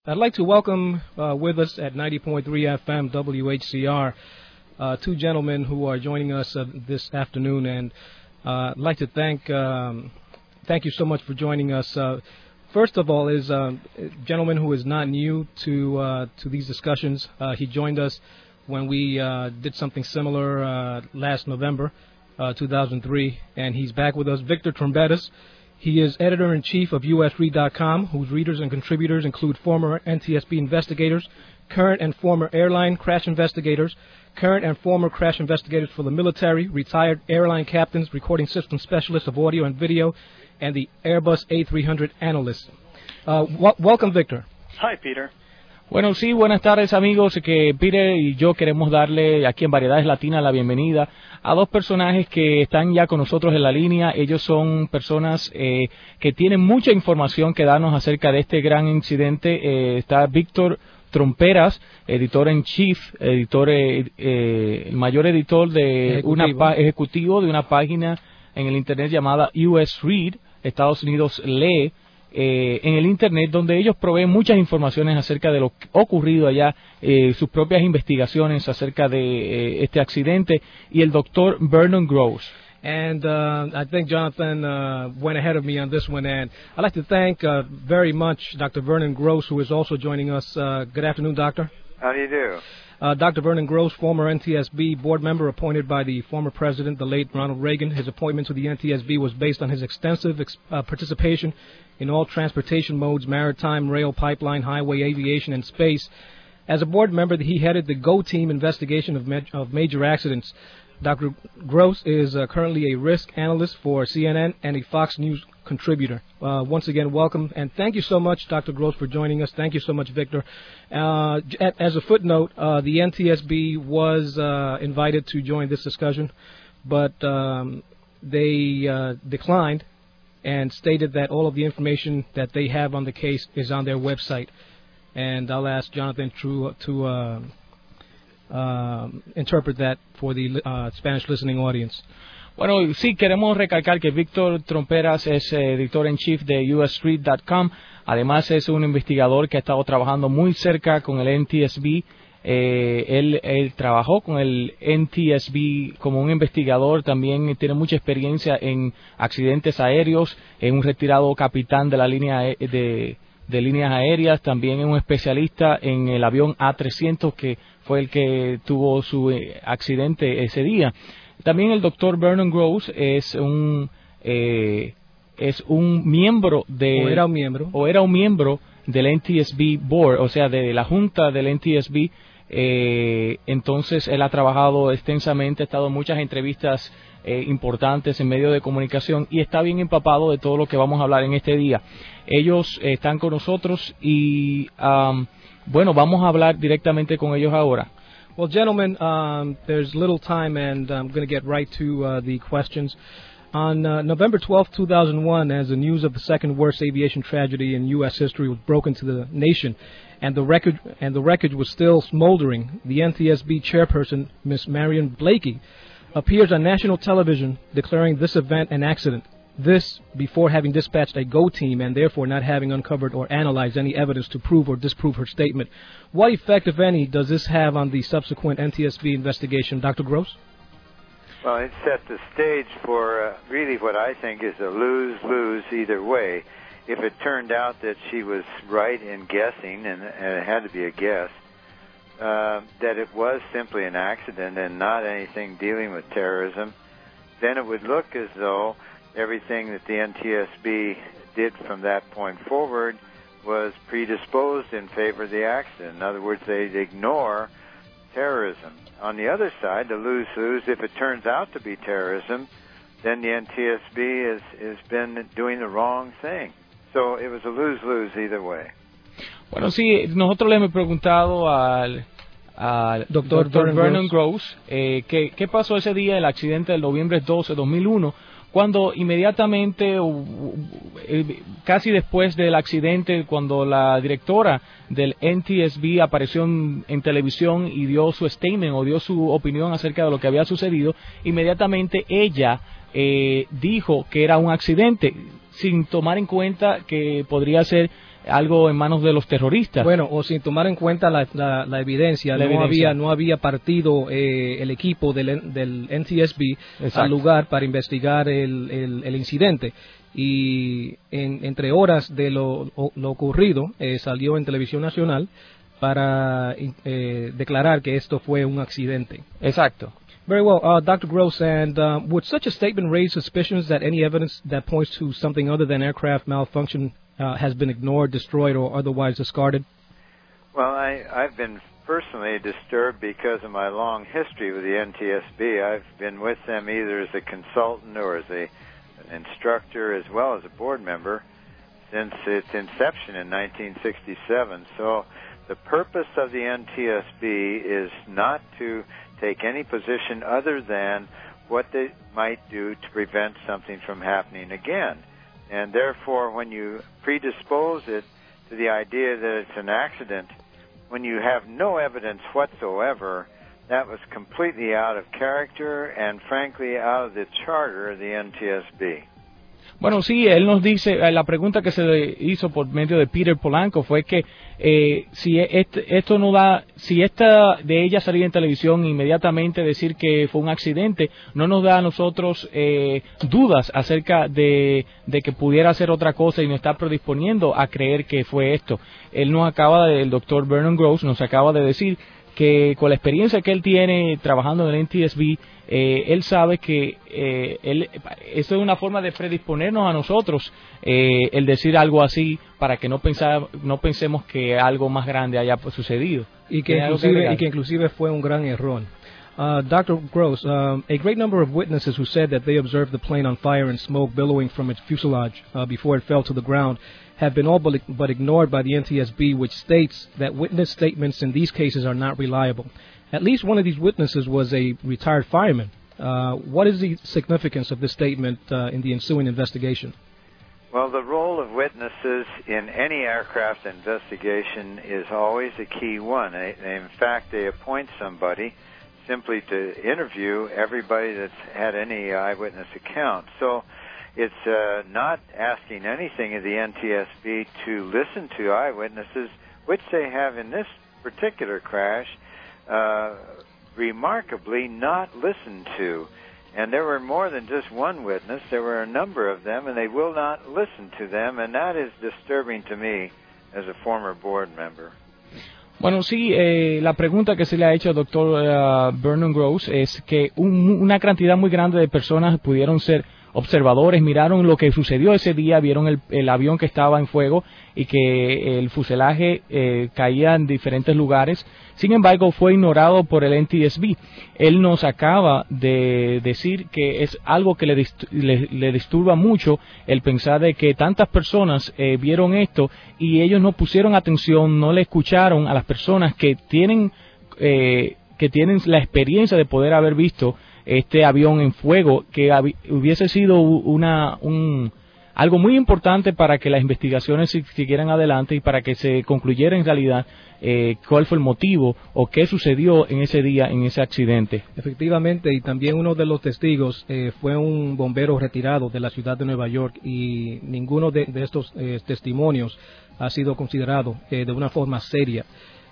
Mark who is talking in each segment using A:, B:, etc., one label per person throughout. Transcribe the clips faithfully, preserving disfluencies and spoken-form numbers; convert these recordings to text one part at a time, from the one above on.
A: I'd like to welcome uh, with us at ninety point three F M W H C R uh, two gentlemen who are joining us uh, this afternoon, and uh, I'd like to thank um, thank you so much for joining us. Uh, first of all, is uh, a gentleman who is not new to uh, to these discussions. Uh, he joined us when we uh, did something similar uh, last November, uh, two thousand three, and he's back with us, Victor Trompetas. He is editor-in-chief of U S Read dot com, whose readers and contributors include former N T S B investigators, current and former airline crash investigators, current and former crash investigators for the military, retired airline captains, recording system specialists of audio and video, and the Airbus A three hundred analyst. Uh, w- welcome, Victor.
B: Hi, Peter.
C: Bueno, sí, buenas tardes, amigos, que Peter y yo queremos darle aquí en Variedades Latinas la bienvenida a dos personajes que están ya con nosotros en la línea. Ellos son personas eh, que tienen mucha información que darnos acerca de este gran incidente. Eh, está Víctor Trompetas, editor en chief, editor, eh, eh, el mayor editor de ejecutivo. una pa- ejecutivo de una página en el internet llamada U S Read, Estados Unidos lee. Eh, en el internet, donde ellos proveen muchas informaciones acerca de lo ocurrido allá, eh, sus propias investigaciones acerca de eh, este accidente, y el doctor Vernon Gross.
A: And uh, I think Jonathan uh, went ahead of me on this one, and I'd like to thank uh, very much Doctor Vernon Gross, who is also joining us. Uh, good afternoon, Doctor.
B: How do you do?
A: Uh, Doctor Vernon Gross, former N T S B board member appointed by the former president, the late Ronald Reagan. His appointment to the N T S B was based on his extensive ex- uh, participation in all transportation modes, maritime, rail, pipeline, highway, aviation, and space. As a board member, he headed the GO team investigation of, ma- of major accidents. Doctor Gross is uh, currently a risk analyst for C N N and a Fox News contributor. Uh, once again, welcome, and thank you so much, Doctor Gross, for joining us. Thank you so much, Victor. Uh, as a footnote, uh, the N T S B was uh, invited to join this discussion, but um, they uh, declined and stated that all of the information that they have on the case is on their website. And I'll ask Jonathan to, to uh, uh, interpret that for the uh, Spanish listening audience.
C: Bueno, sí, queremos recalcar que Víctor Trompetas es eh, editor en chief de U S Read dot com. Además, es un investigador que ha estado trabajando muy cerca con el N T S B. Eh, él, él trabajó con el N T S B como un investigador, también tiene mucha experiencia en accidentes aéreos, es un retirado capitán de la línea de, de líneas aéreas, también es un especialista en el avión A trescientos, que fue el que tuvo su eh, accidente ese día. También el doctor Vernon Gross es un eh, es un miembro de
A: o era un miembro
C: o era un miembro del N T S B Board, o sea, de la junta del N T S B. Eh, entonces él ha trabajado extensamente, ha estado en muchas entrevistas eh, importantes en medios de comunicación y está bien empapado de todo lo que vamos a hablar en este día. Ellos eh, están con nosotros y um, bueno, vamos a hablar directamente con ellos ahora.
A: Well, gentlemen, um, there's little time, and I'm going to get right to uh, the questions. On uh, November twelfth, two thousand one, as the news of the second worst aviation tragedy in U S history was broken to the nation, and the wreckage and the wreckage was still smoldering, the N T S B chairperson, Miss Marion Blakey, appears on national television declaring this event an accident. This before having dispatched a GO team and therefore not having uncovered or analyzed any evidence to prove or disprove her statement. What effect, if any, does this have on the subsequent N T S B investigation, Doctor Gross?
B: Well, it set the stage for uh, really what I think is a lose-lose either way. If it turned out that she was right in guessing, and, and it had to be a guess, uh, that it was simply an accident and not anything dealing with terrorism, then it would look as though everything that the N T S B did from that point forward was predisposed in favor of the accident. In other words, they'd ignore terrorism. On the other side, the lose-lose, if it turns out to be terrorism, then the N T S B has, has been doing the wrong thing. So it was a lose-lose either way.
C: Bueno, sí, nosotros le hemos preguntado al, al doctor Vernon Gross eh, ¿qué, qué pasó ese día, el accidente del noviembre doce de dos mil uno, cuando inmediatamente, casi después del accidente, cuando la directora del N T S B apareció en, en televisión y dio su statement o dio su opinión acerca de lo que había sucedido, inmediatamente ella eh, dijo que era un accidente, sin tomar en cuenta que podría ser algo en manos de los terroristas.
A: Bueno, o sin tomar en cuenta la, la, la evidencia,
C: la
A: no
C: evidencia.
A: había no había partido eh, el equipo del, del N T S B
C: Exacto.
A: al lugar para investigar el, el, el incidente. Y en, entre horas de lo, lo ocurrido, eh, salió en Televisión Nacional para eh, declarar que esto fue un accidente.
C: Exacto.
A: Very well, uh, Doctor Gross, and uh, would such a statement raise suspicions that any evidence that points to something other than aircraft malfunction uh, has been ignored, destroyed, or otherwise discarded?
B: Well, I, I've been personally disturbed because of my long history with the N T S B. I've been with them either as a consultant or as a, an instructor as well as a board member since its inception in nineteen sixty-seven. So the purpose of the N T S B is not to take any position other than what they might do to prevent something from happening again. And therefore, when you predispose it to the idea that it's an accident, when you have no evidence whatsoever, that was completely out of character and, frankly, out of the charter of the N T S B.
C: Bueno, sí, él nos dice, la pregunta que se le hizo por medio de Peter Polanco fue que eh, si este, esto no da, si esta de ella salir en televisión inmediatamente decir que fue un accidente, no nos da a nosotros eh, dudas acerca de, de que pudiera hacer otra cosa y nos está predisponiendo a creer que fue esto. Él nos acaba de, el doctor Vernon Gross nos acaba de decir que con la experiencia que él tiene trabajando en el N T S B, eh, él sabe que eh, él, eso es una forma de predisponernos a nosotros eh, el decir algo así para que no pensar, no pensemos que algo más grande haya sucedido.
A: Y que, inclusive, y que inclusive fue un gran error. Uh, Doctor Gross, um, a great number of witnesses who said that they observed the plane on fire and smoke billowing from its fuselage uh, before it fell to the ground have been all but, but ignored by the N T S B, which states that witness statements in these cases are not reliable. At least one of these witnesses was a retired fireman. Uh, what is the significance of this statement uh, in the ensuing investigation?
B: Well, the role of witnesses in any aircraft investigation is always a key one. In fact, they appoint somebody simply to interview everybody that's had any eyewitness account. So it's uh, not asking anything of the N T S B to listen to eyewitnesses, which they have in this particular crash uh, remarkably not listened to. And there were more than just one witness. There were a number of them, and they will not listen to them, and that is disturbing to me as a former board member.
C: Bueno, sí, eh, la pregunta que se le ha hecho al doctor uh, Vernon Gross es que un, una cantidad muy grande de personas pudieron ser observadores, miraron lo que sucedió ese día, vieron el, el avión que estaba en fuego y que el fuselaje eh, caía en diferentes lugares. Sin embargo, fue ignorado por el N T S B. Él nos acaba de decir que es algo que le, dist le, le disturba mucho el pensar de que tantas personas eh, vieron esto y ellos no pusieron atención, no le escucharon a las personas que tienen eh, que tienen la experiencia de poder haber visto este avión en fuego, que hubiese sido una un algo muy importante para que las investigaciones siguieran adelante y para que se concluyera en realidad eh, cuál fue el motivo o qué sucedió en ese día, en ese accidente.
A: Efectivamente, y también uno de los testigos eh, fue un bombero retirado de la ciudad de Nueva York, y ninguno de, de estos eh, testimonios ha sido considerado eh, de una forma seria,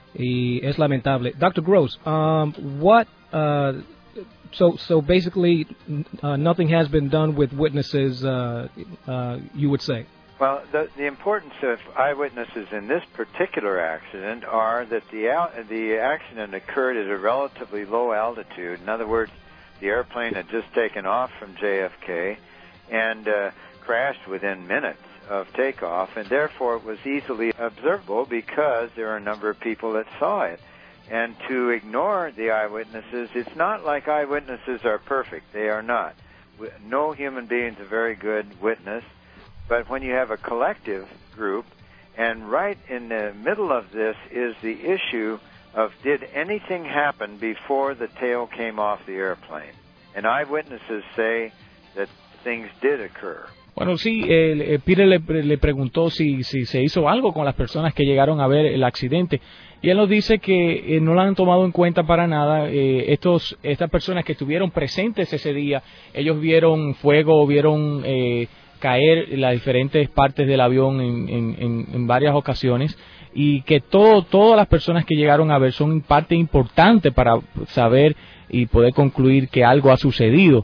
A: y es lamentable. Doctor Gross, um, what uh, So, so basically, uh, nothing has been done with witnesses, uh, uh, you would say?
B: Well, the, the importance of eyewitnesses in this particular accident are that the, al the accident occurred at a relatively low altitude. In other words, the airplane had just taken off from J F K and uh, crashed within minutes of takeoff, and therefore it was easily observable because there are a number of people that saw it. And to ignore the eyewitnesses, it's not like eyewitnesses are perfect. They are not. No human being is a very good witness. But when you have a collective group, and right in the middle of this is the issue of did anything happen before the tail came off the airplane? And eyewitnesses say that things did occur.
C: Bueno, sí, eh, Peter le, le preguntó si, si se hizo algo con las personas que llegaron a ver el accidente, y él nos dice que eh, no lo han tomado en cuenta para nada. Eh, estos estas personas que estuvieron presentes ese día, ellos vieron fuego, vieron eh, caer las diferentes partes del avión en, en, en, en varias ocasiones, y que todo, todas las personas que llegaron a ver son parte importante para saber y poder concluir que algo ha sucedido.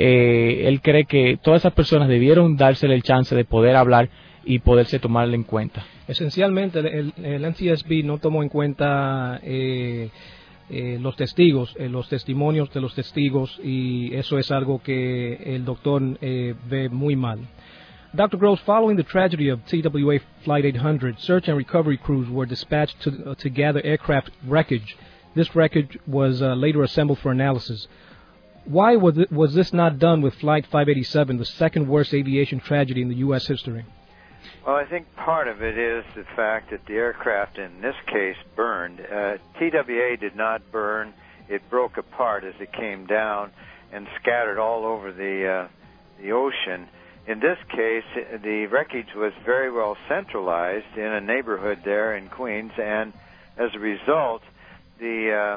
C: Eh, él cree que todas esas personas debieron dársele el chance de poder hablar y poderse tomarle en cuenta.
A: Esencialmente, el, el N T S B no tomó en cuenta eh, eh, los testigos, eh, los testimonios de los testigos, y eso es algo que el doctor eh, ve muy mal. Doctor Gross, following the tragedy of T W A Flight eight hundred, search and recovery crews were dispatched to, uh, to gather aircraft wreckage. This wreckage was uh, later assembled for analysis. Why was, it, was this not done with Flight five eighty-seven, the second worst aviation tragedy in the U S history?
B: Well, I think part of it is the fact that the aircraft in this case burned. Uh, T W A did not burn. It broke apart as it came down and scattered all over the, uh, the ocean. In this case, the wreckage was very well centralized in a neighborhood there in Queens, and as a result, the uh,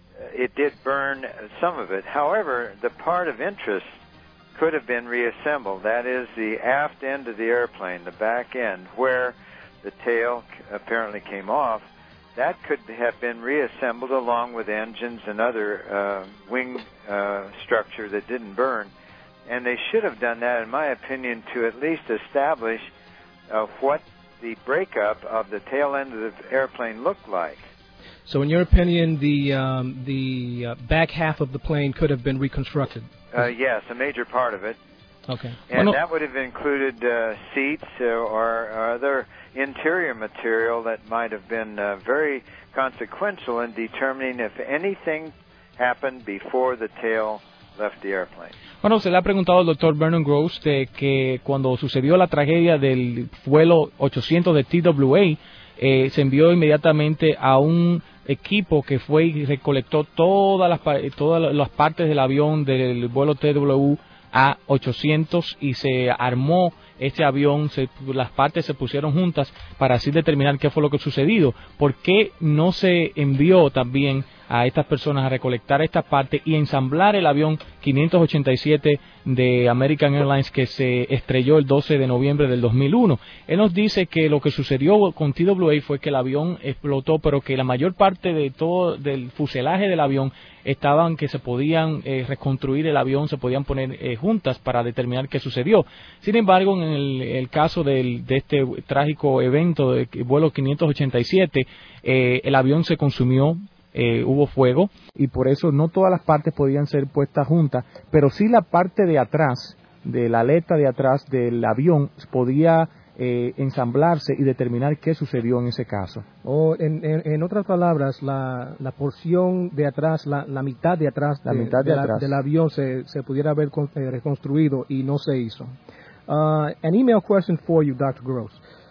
B: it did burn some of it. However, the part of interest could have been reassembled. That is the aft end of the airplane, the back end, where the tail apparently came off. That could have been reassembled along with engines and other uh, wing uh, structure that didn't burn. And they should have done that, in my opinion, to at least establish uh, what the breakup of the tail end of the airplane looked like.
A: So, in your opinion, the um, the uh, back half of the plane could have been reconstructed?
B: Uh, yes, a major part of it.
A: Okay.
B: And
A: well, no.
B: that would have included uh, seats uh, or, or other interior material that might have been uh, very consequential in determining if anything happened before the tail left the airplane.
C: Bueno, se le ha preguntado al doctor Vernon Gross de que cuando sucedió la tragedia del vuelo ochocientos de T W A, eh, se envió inmediatamente a un equipo que fue y recolectó todas las, todas las partes del avión del vuelo T W A ochocientos y se armó este avión, se, las partes se pusieron juntas para así determinar qué fue lo que sucedió. ¿Por qué no se envió también a estas personas a recolectar estas partes y ensamblar el avión quinientos ochenta y siete de American Airlines que se estrelló el doce de noviembre del dos mil uno? Él nos dice que lo que sucedió con T W A fue que el avión explotó, pero que la mayor parte de todo del fuselaje del avión estaban que se podían eh, reconstruir el avión, se podían poner eh, juntas para determinar qué sucedió. Sin embargo, en el, el caso del, de este trágico evento de vuelo quinientos ochenta y siete, eh, el avión se consumió. Eh, hubo fuego y por eso no todas las partes podían ser puestas juntas, pero sí la parte de atrás, de la aleta de atrás del avión podía eh, ensamblarse y determinar qué sucedió en ese caso.
A: O en, en, en otras palabras, la, la porción de atrás, la, la mitad de atrás,
C: la
A: de,
C: mitad de
A: de
C: atrás.
A: La, del avión se, se pudiera haber eh, reconstruido y no se hizo. Uh, an email question for you, Doctor Gross,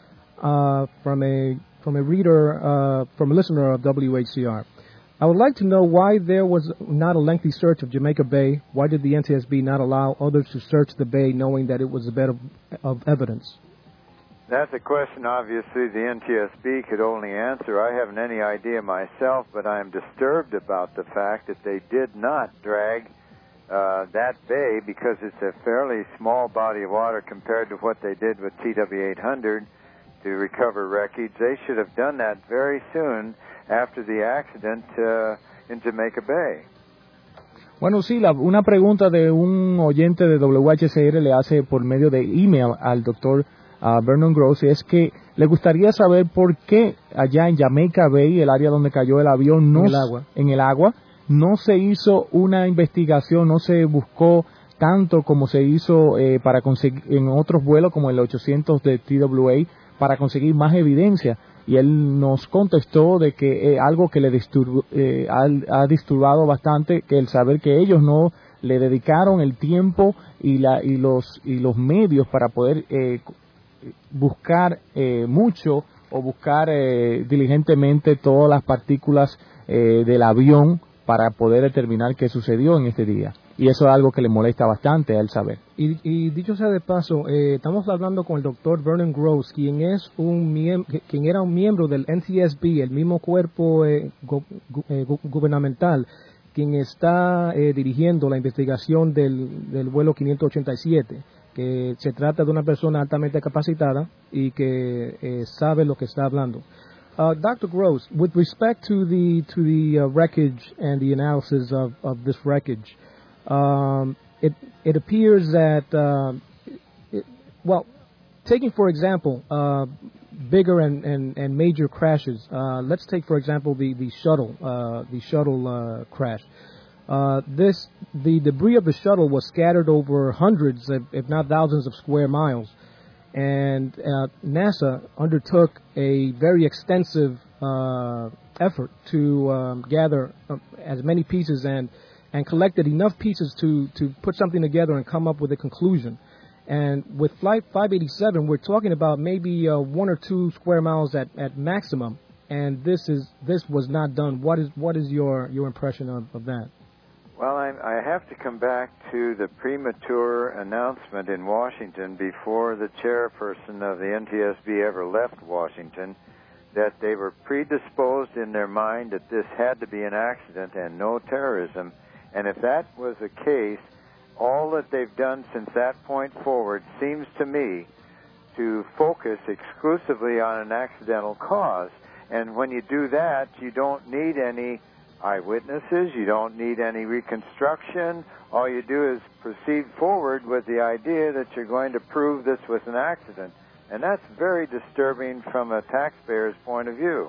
A: uh, from a from a reader, uh, from a listener of W H C R. I would like to know why there was not a lengthy search of Jamaica Bay. Why did the N T S B not allow others to search the bay knowing that it was a bed of, of evidence?
B: That's a question obviously the N T S B could only answer. I haven't any idea myself, but I am disturbed about the fact that they did not drag uh, that bay because it's a fairly small body of water compared to what they did with T W eight hundred to recover wreckage. They should have done that very soon after the accident uh, in Jamaica Bay.
C: Bueno, sí, la, una pregunta de un oyente de W H C R le hace por medio de email al doctor uh, Vernon Gross, es que le gustaría saber por qué allá en Jamaica Bay, el área donde cayó el avión, no,
A: en el agua,
C: en el agua, no se hizo una investigación, no se buscó tanto como se hizo eh, para conseguir en otros vuelos como el ochocientos de T W A para conseguir más evidencia. Y él nos contestó de que eh, algo que le disturb, eh, ha, ha disturbado bastante, que el saber que ellos no le dedicaron el tiempo y, la, y, los, y los medios para poder eh, buscar eh, mucho o buscar eh, diligentemente todas las partículas eh, del avión para poder determinar qué sucedió en este día. Y eso es algo que le molesta bastante a él saber.
A: Y, y dicho sea de paso, eh, estamos hablando con el doctor Vernon Gross, quien es un miembro, quien era un miembro del N T S B, el mismo cuerpo eh, gu, gu, eh, gu, gubernamental, quien está eh, dirigiendo la investigación del, del vuelo quinientos ochenta y siete. que se trata de una persona altamente capacitada y que eh, sabe lo que está hablando. Uh, Doctor Gross, with respect to the to the uh, wreckage and the analysis of, of this wreckage, um, it it appears that uh, it, well, taking for example uh, bigger and, and, and major crashes. Uh, let's take for example the the shuttle uh, the shuttle uh, crash. Uh, this the debris of the shuttle was scattered over hundreds, if, if not thousands, of square miles. And uh, NASA undertook a very extensive uh, effort to um, gather uh, as many pieces and, and collected enough pieces to, to put something together and come up with a conclusion. And with Flight five eighty-seven, we're talking about maybe uh, one or two square miles at, at maximum, and this is this was not done. What is what is your, your impression of, of that?
B: Well, I, I have to come back to the premature announcement in Washington before the chairperson of the N T S B ever left Washington that they were predisposed in their mind that this had to be an accident and no terrorism. And if that was the case, all that they've done since that point forward seems to me to focus exclusively on an accidental cause. And when you do that, you don't need any eyewitnesses, you don't need any reconstruction. All you do is proceed forward with the idea that you're going to prove this was an accident. And that's very disturbing from a taxpayer's point of view.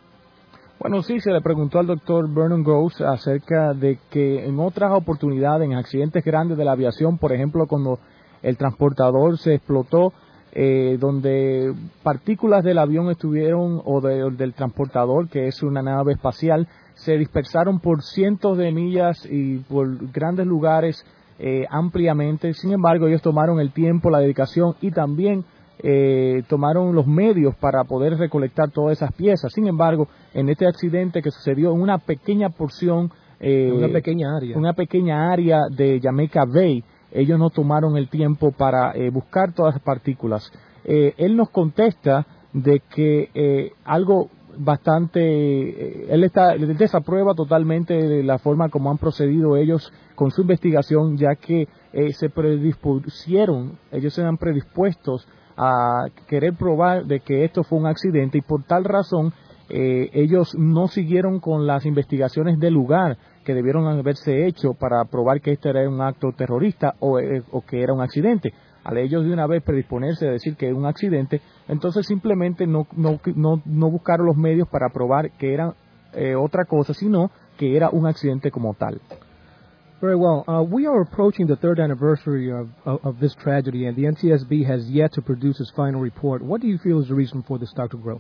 C: Bueno, sí, se le preguntó al doctor Vernon Gross acerca de que en otras oportunidades, en accidentes grandes de la aviación, por ejemplo, cuando el transportador se explotó, eh, donde partículas del avión estuvieron, o de, del transportador, que es una nave espacial, se dispersaron por cientos de millas y por grandes lugares eh, ampliamente. Sin embargo, ellos tomaron el tiempo, la dedicación y también eh, tomaron los medios para poder recolectar todas esas piezas. Sin embargo, en este accidente que sucedió en una pequeña porción, eh,
A: una pequeña área,
C: una pequeña área de Jamaica Bay, ellos no tomaron el tiempo para eh, buscar todas las partículas. Eh, él nos contesta de que eh, algo bastante, eh, él está, él desaprueba totalmente de la forma como han procedido ellos con su investigación, ya que eh, se predispusieron, ellos se han predispuestos a querer probar de que esto fue un accidente y por tal razón eh, ellos no siguieron con las investigaciones del lugar que debieron haberse hecho para probar que este era un acto terrorista o, eh, o que era un accidente. Al ellos de una vez predisponerse a decir que es un accidente, entonces simplemente no, no, no, no buscaron los medios para probar que era eh, otra cosa, sino que era un accidente como tal.
A: Very well. Uh, we are approaching the third anniversary of, of, of this tragedy, and the N T S B has yet to produce its final report. What do you feel is the reason for this, Doctor Gross?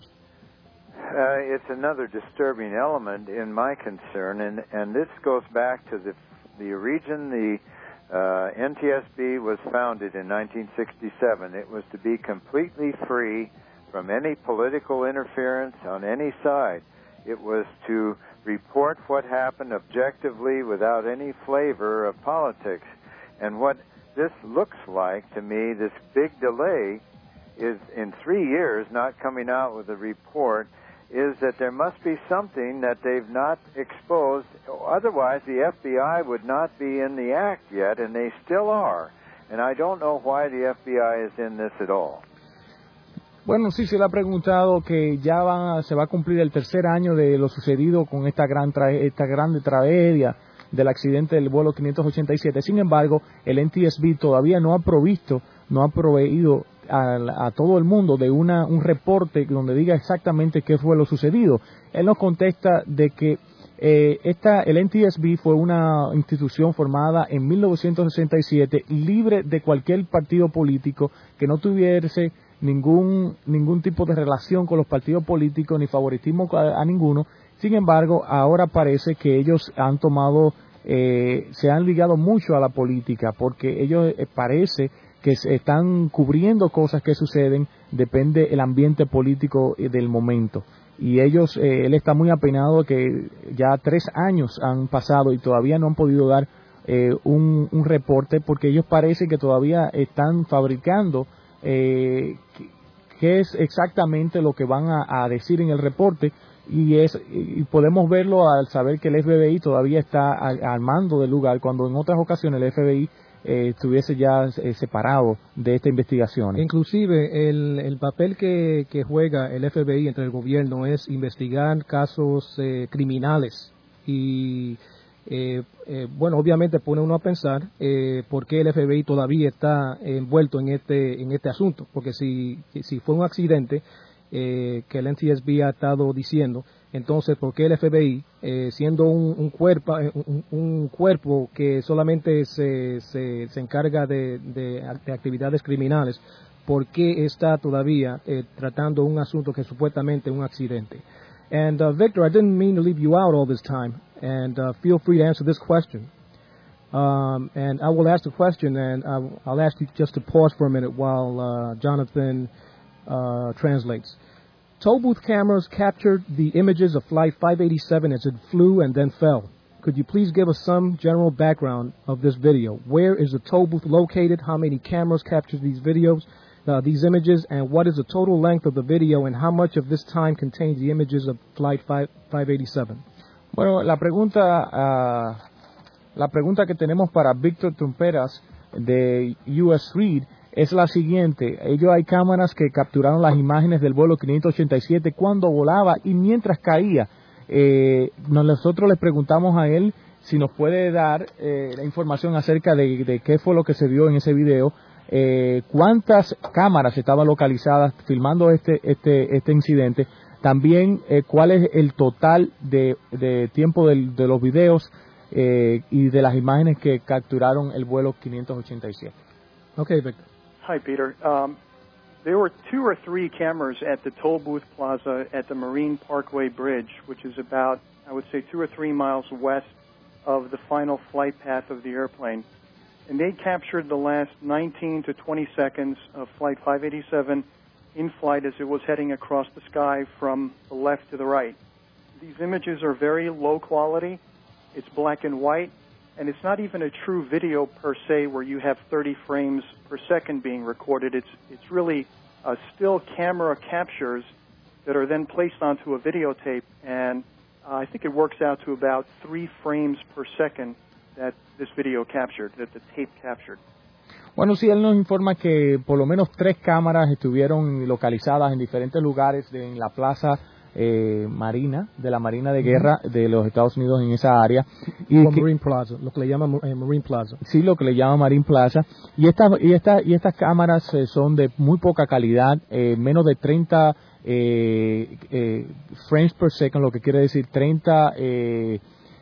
B: Uh, it's another disturbing element in my concern, and, and this goes back to the, the region the Uh, N T S B was founded in nineteen sixty-seven. It was to be completely free from any political interference on any side. It was to report what happened objectively without any flavor of politics. And what this looks like to me, this big delay, is in three years not coming out with a report, is that there must be something that they've not exposed. Otherwise, the F B I would not be in the act yet, and they still are. And I don't know why the F B I is in this at all.
C: Bueno, sí, se le ha preguntado que ya va, se va a cumplir el tercer año de lo sucedido con esta gran tra esta grande tragedia del accidente del vuelo quinientos ochenta y siete. Sin embargo, el N T S B todavía no ha provisto, no ha proveído A, a todo el mundo de una un reporte donde diga exactamente qué fue lo sucedido. Él nos contesta de que eh, esta, el N T S B fue una institución formada en mil novecientos sesenta y siete, libre de cualquier partido político, que no tuviese ningún ningún tipo de relación con los partidos políticos ni favoritismo a, a ninguno. Sin embargo, ahora parece que ellos han tomado, eh, se han ligado mucho a la política, porque ellos eh, parece que se están cubriendo cosas que suceden, depende el ambiente político del momento. Y ellos, eh, él está muy apenado que ya tres años han pasado y todavía no han podido dar eh, un, un reporte, porque ellos parece que todavía están fabricando eh, qué es exactamente lo que van a, a decir en el reporte, y es y podemos verlo al saber que el F B I todavía está al, al mando del lugar, cuando en otras ocasiones el F B I eh, estuviese ya eh, separado de esta investigación.
A: Inclusive el, el papel que, que juega el F B I entre el gobierno es investigar casos eh, criminales y eh, eh, bueno, obviamente pone uno a pensar eh, por qué el F B I todavía está envuelto en este en este asunto, porque si si fue un accidente eh, que el N T S B ha estado diciendo, entonces por qué el F B I eh, siendo un, un cuerpo un, un cuerpo que solamente se, se, se encarga de, de, de actividades criminales, por qué está todavía eh, tratando un asunto que supuestamente es un accidente? And uh, Victor, I didn't mean to leave you out all this time, and uh, feel free to answer this question. Um, and I will ask the question, and I'll, I'll ask you just to pause for a minute while uh, Jonathan uh, translates. Toll booth cameras captured the images of Flight five eighty-seven as it flew and then fell. Could you please give us some general background of this video? Where is the toll booth located? How many cameras captured these videos? Uh, these images, and what is the total length of the video, and how much of this time contains the images of Flight five eighty-seven?
C: Bueno, la pregunta, uh, la pregunta que tenemos para Víctor Trumperas de U S Reed es la siguiente. Ellos hay cámaras que capturaron las imágenes del vuelo quinientos ochenta y siete cuando volaba y mientras caía. Eh, nosotros le preguntamos a él si nos puede dar eh, la información acerca de, de qué fue lo que se vio en ese video. Eh, cuántas cámaras estaban localizadas filmando este este este incidente, también eh, cuál es el total de, de tiempo del, de los videos eh, y de las imágenes que capturaron el vuelo quinientos ochenta y siete.
A: Okay, Victor.
D: Hi, Peter. Um, there were two or three cameras at the toll booth plaza at the Marine Parkway Bridge, which is about, I would say, two or three miles west of the final flight path of the airplane. And they captured the last nineteen to twenty seconds of Flight five eighty-seven in flight as it was heading across the sky from the left to the right. These images are very low quality. It's black and white, and it's not even a true video per se where you have thirty frames per second being recorded. It's, it's really uh, still camera captures that are then placed onto a videotape, and uh, I think it works out to about three frames per second that this video captured, that the tape captured.
C: Bueno, sí, él nos informa que por lo menos tres cámaras estuvieron localizadas en diferentes lugares de, en la plaza eh, marina, de la Marina de Guerra de los Estados Unidos en esa área.
A: Y que, Marine Plaza, lo que le llama eh, Marine Plaza.
C: Sí, lo que le llama Marine Plaza. Y estas y esta, y estas cámaras eh, son de muy poca calidad, eh, menos de treinta eh, eh, frames per second, lo que quiere decir treinta eh,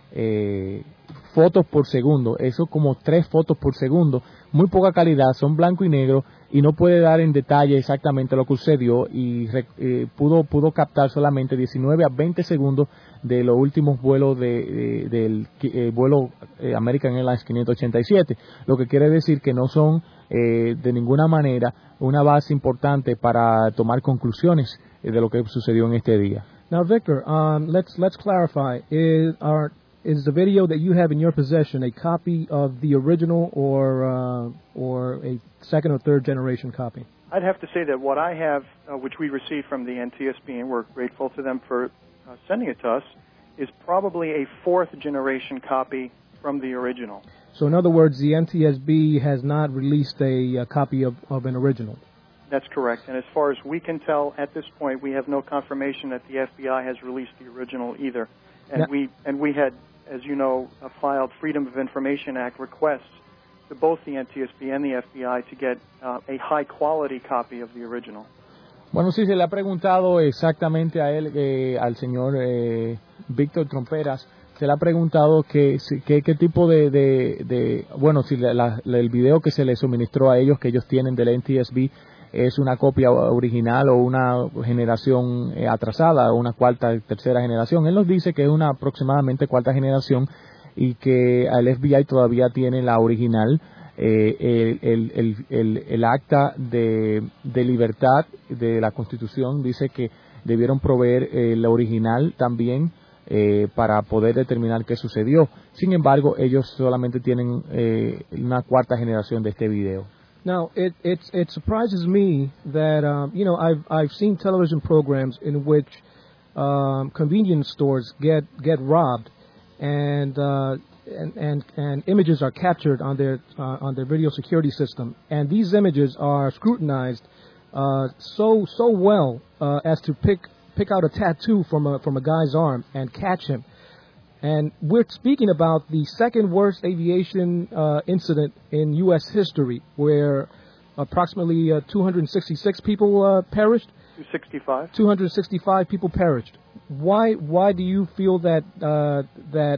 C: eh, fotos por segundo, eso como tres fotos por segundo, muy poca calidad, son blanco y negro y no puede dar en detalle exactamente lo que sucedió y eh, pudo pudo captar solamente diecinueve a veinte segundos de los últimos vuelos de, de, del eh, vuelo eh, American Airlines quinientos ochenta y siete, lo que quiere decir que no son eh, de ninguna manera una base importante para tomar conclusiones eh, de lo que sucedió en este día.
A: Now, Victor, um, let's let's clarify. Is our Is the video that you have in your possession a copy of the original or uh, or a second or third generation copy?
D: I'd have to say that what I have, uh, which we received from the N T S B, and we're grateful to them for uh, sending it to us, is probably a fourth generation copy from the original.
A: So in other words, the N T S B has not released a, a copy of, of an original.
D: That's correct. And as far as we can tell at this point, we have no confirmation that the F B I has released the original either. And
A: now,
D: we and we had, as you know, uh, filed Freedom of Information Act requests to both the N T S B and the F B I to get uh, a high-quality copy of the original.
C: Bueno, sí, se le ha preguntado exactamente a él, eh, al señor eh, Víctor Tromperas, se le ha preguntado que, que, qué tipo de, de, de bueno, si la, la, el video que se le suministró a ellos, que ellos tienen del N T S B, es una copia original o una generación eh, atrasada, o una cuarta, tercera generación. Él nos dice que es una aproximadamente cuarta generación y que el F B I todavía tiene la original. Eh, el, el, el, el, el acta de, de libertad de la Constitución dice que debieron proveer eh, la original también eh, para poder determinar qué sucedió. Sin embargo, ellos solamente tienen eh, una cuarta generación de este video.
A: Now, it it it surprises me that um, you know I've I've seen television programs in which um, convenience stores get get robbed, and uh, and, and, and images are captured on their uh, on their video security system, and these images are scrutinized uh, so so well uh, as to pick pick out a tattoo from a from a guy's arm and catch him. And we're speaking about the second worst aviation uh, incident in U S history, where approximately uh, two hundred sixty-six people uh, perished.
D: two sixty-five.
A: two hundred sixty-five people perished. Why? Why do you feel that uh, that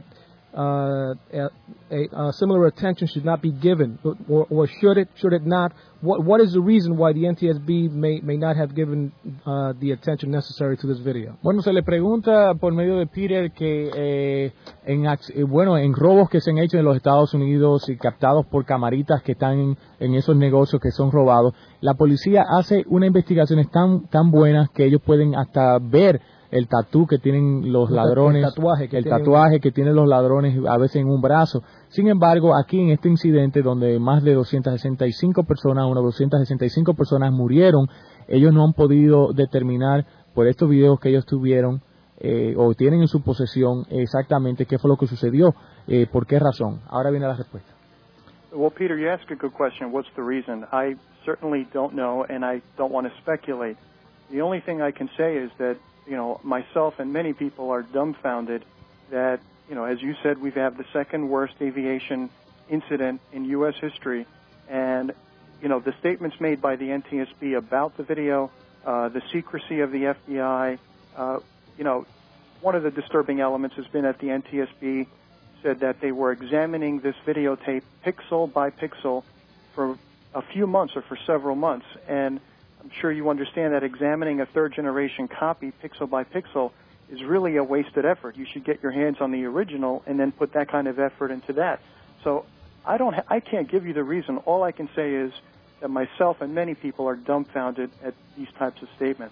A: uh, a, a similar attention should not be given, or, or should it? Should it not? What What is the reason why the N T S B may may not have given uh, the attention necessary to this video?
C: Bueno, se le pregunta por medio de Peter que eh, en eh, bueno en robos que se han hecho en los Estados Unidos y captados por camaritas que están en, en esos negocios que son robados, la policía hace unas investigaciones tan tan buenas que ellos pueden hasta ver el tatú que tienen los ladrones,
A: el tatuaje, que,
C: el
A: tienen...
C: tatuaje que tienen los ladrones a veces en un brazo. Sin embargo, aquí en este incidente donde más de doscientas sesenta y cinco personas, unas doscientas sesenta y cinco personas murieron, ellos no han podido determinar por estos videos que ellos tuvieron eh, o tienen en su posesión exactamente qué fue lo que sucedió, eh, por qué razón. Ahora viene la respuesta.
D: Well, Peter, you asked a good question. What's the reason? I certainly don't know, and I don't want to speculate. The only thing I can say is that, you know, myself and many people are dumbfounded that, you know, as you said, we've had the second worst aviation incident in U S history. And, you know, the statements made by the N T S B about the video, uh, the secrecy of the F B I, uh, you know, one of the disturbing elements has been that the N T S B said that they were examining this videotape pixel by pixel for a few months or for several months. And I'm sure you understand that examining a third-generation copy pixel by pixel is really a wasted effort. You should get your hands on the original and then put that kind of effort into that. So I don't, ha- I can't give you the reason. All I can say is that myself and many people are dumbfounded at these types of statements.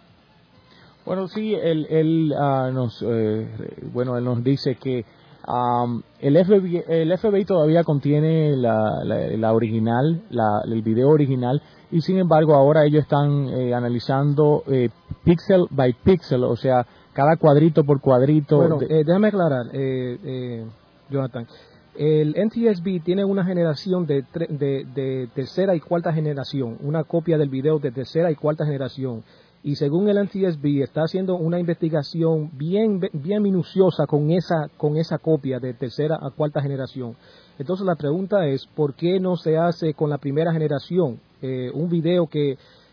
C: Bueno, sí, él, él uh, nos, eh, bueno, él nos dice que um, el, F B I, el F B I todavía contiene la, la, la original, la, el video original. Y sin embargo ahora ellos están eh, analizando eh, pixel by pixel, o sea, cada cuadrito por cuadrito.
A: Bueno,
C: de...
A: eh, déjame aclarar, eh, eh, Jonathan. El N T S B tiene una generación de, tre- de, de tercera y cuarta generación, una copia del video de tercera y cuarta generación. Y según el N T S B está haciendo una investigación bien bien minuciosa con esa con esa copia de tercera a cuarta generación. Entonces la pregunta es, ¿por qué no se hace con la primera generación? Eh, un video que,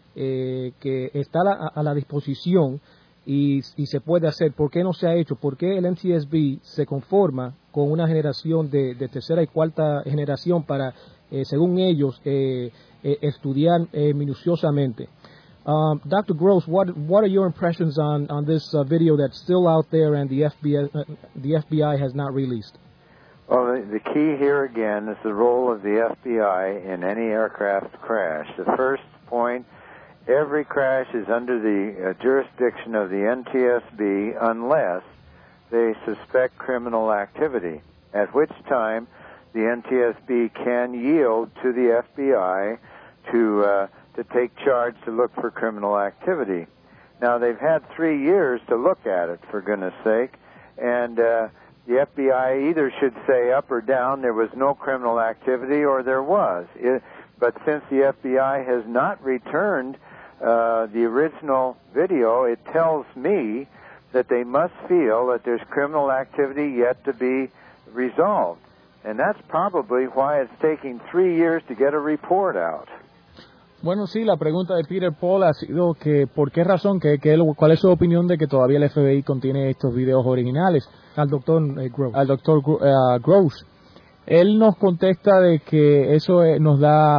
A: eh, que está a la, a la disposición y, y se puede hacer. ¿Por qué no se ha hecho? ¿Por qué el N T S B se conforma con una generación de, de tercera y cuarta generación para, eh, según ellos, eh, eh, estudiar eh, minuciosamente? Um, Doctor Gross, what what are your impressions on on this uh, video that's still out there and the F B I uh, the F B I has not released?
B: Well, the, the key here again is the role of the F B I in any aircraft crash. The first point, every crash is under the uh, jurisdiction of the N T S B unless they suspect criminal activity, at which time the N T S B can yield to the F B I to uh, to take charge to look for criminal activity. Now, they've had three years to look at it, for goodness sake, and uh, the F B I either should say up or down there was no criminal activity or there was. It, but since the F B I has not returned uh, the original video, it tells me that they must feel that there's criminal activity yet to be resolved. And that's probably why it's taking three years to get a report out.
C: Bueno, sí, la pregunta de Peter Paul ha sido que por qué razón, que, que, cuál es su opinión de que todavía el F B I contiene estos videos originales.
A: Al doctor eh, Gross.
C: Al doctor uh, Gross. Él nos contesta de que eso eh, nos da,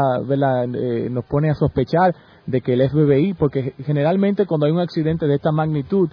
C: eh, nos pone a sospechar de que el F B I, porque generalmente cuando hay un accidente de esta magnitud,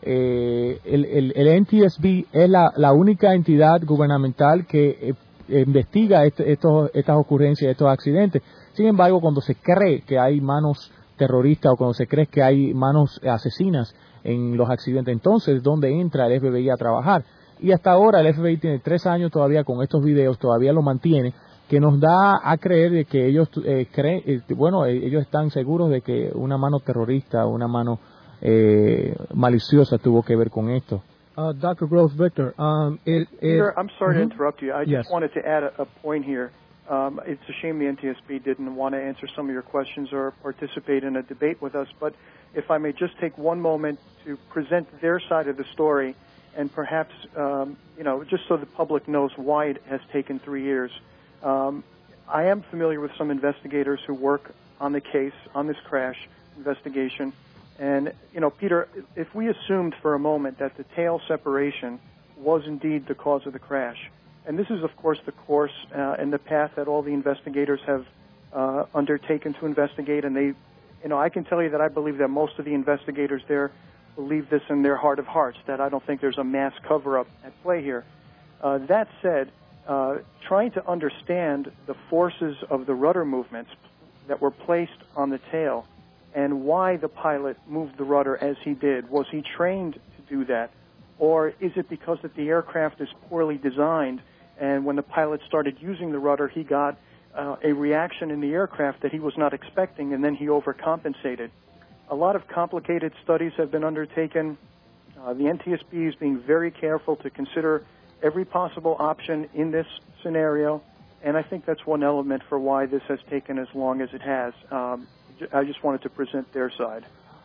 C: eh, el, el, el N T S B es la, la única entidad gubernamental que eh, investiga este, estos, estas ocurrencias, estos accidentes. Sin embargo, cuando se cree que hay manos terroristas o cuando se cree que hay manos asesinas en los accidentes, entonces ¿dónde entra el F B I a trabajar? Y hasta ahora el F B I tiene tres años todavía con estos videos, todavía lo mantiene, que nos da a creer de que ellos eh, creen, eh, bueno, eh, ellos están seguros de que una mano terrorista, una mano eh, maliciosa tuvo que ver con esto.
A: Uh, Doctor Gross, Victor, um, it, it,
D: Peter, I'm sorry
A: mm-hmm.
D: to interrupt you. I just
A: yes.
D: wanted to add a, a point here. Um, it's a shame the N T S B didn't want to answer some of your questions or participate in a debate with us, but if I may just take one moment to present their side of the story and perhaps, um, you know, just so the public knows why it has taken three years. Um, I am familiar with some investigators who work on the case, on this crash investigation. And, you know, Peter, if we assumed for a moment that the tail separation was indeed the cause of the crash, and this is, of course, the course uh, and the path that all the investigators have uh, undertaken to investigate, and they, you know, I can tell you that I believe that most of the investigators there believe this in their heart of hearts, that I don't think there's a mass cover-up at play here. Uh, that said, uh, trying to understand the forces of the rudder movements that were placed on the tail and why the pilot moved the rudder as he did. Was he trained to do that? Or is it because that the aircraft is poorly designed, and when the pilot started using the rudder, he got uh, a reaction in the aircraft that he was not expecting, and then he overcompensated? A lot of complicated studies have been undertaken. Uh, the N T S B is being very careful to consider every possible option in this scenario, and I think that's one element for why this has taken as long as it has. Um, I just wanted to present their side.